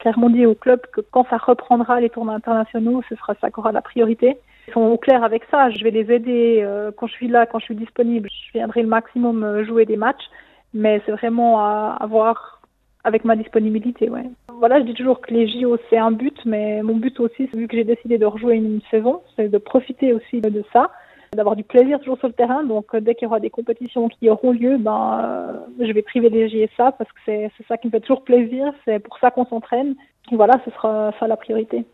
clairement dit au club que quand ça reprendra les tournois internationaux, ce sera ça qui aura la priorité. Ils sont au clair avec ça. Je vais les aider quand je suis là, quand je suis disponible. Je viendrai le maximum jouer des matchs, mais c'est vraiment à voir avec ma disponibilité. Ouais. Voilà, je dis toujours que les JO, c'est un but, mais mon but aussi, vu que j'ai décidé de rejouer une saison, c'est de profiter aussi de ça, d'avoir du plaisir toujours sur le terrain. Donc, dès qu'il y aura des compétitions qui auront lieu, je vais privilégier ça parce que c'est ça qui me fait toujours plaisir. C'est pour ça qu'on s'entraîne. Et voilà, ce sera ça la priorité.